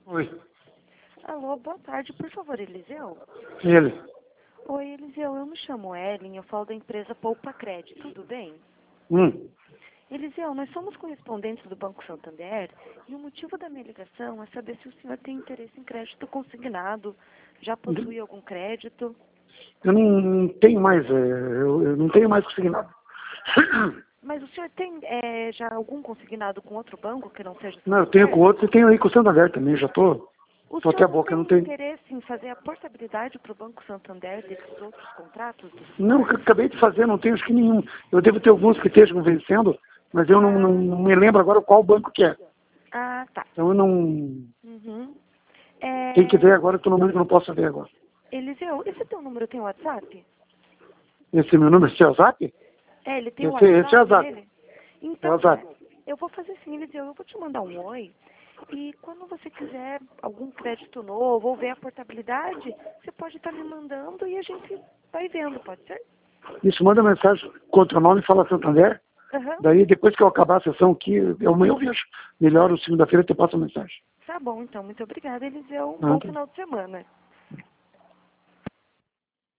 Oi, Alô, boa tarde, por favor, Eliseu? ele. Oi, Eliseu, eu me chamo Ellen, eu falo da empresa Poupa Crédito, tudo bem? Eliseu, nós somos correspondentes do Banco Santander e o motivo da minha ligação é saber se o senhor tem interesse em crédito consignado, já possui algum crédito? Eu não tenho mais, eu não tenho mais consignado. Mas o senhor tem já algum consignado com outro banco que não seja o Não, eu tenho com Santander? outros e tenho aí com o Santander também, já tô O até senhor a não boca, eu tem não tenho. interesse em fazer a portabilidade para o Banco Santander desses outros contratos do Não, senhor? eu acabei de fazer, não tenho acho que nenhum. Eu devo ter alguns que estejam vencendo, mas eu não me lembro agora qual banco que é. Ah, tá. Então eu não Uhum. tenho que ver É, agora, que eu não posso ver agora. Eliseu, esse teu número tem WhatsApp? Esse meu número, esse é o Zap? Ele tem Esse é o WhatsApp Zap. nele? É o Então, Zap. eu vou fazer assim, Eliseu, eu vou te mandar um oi. E quando você quiser algum crédito novo ou ver a portabilidade, você pode estar me mandando e a gente vai vendo, pode ser? Isso, manda mensagem contra o nome e fala Santander. Aham. Daí, depois que eu acabar a sessão aqui, eu vejo melhor, segunda-feira eu te passo a mensagem. Tá bom, então. Muito obrigada, Eliseu. Um Ah, bom tá. final de semana.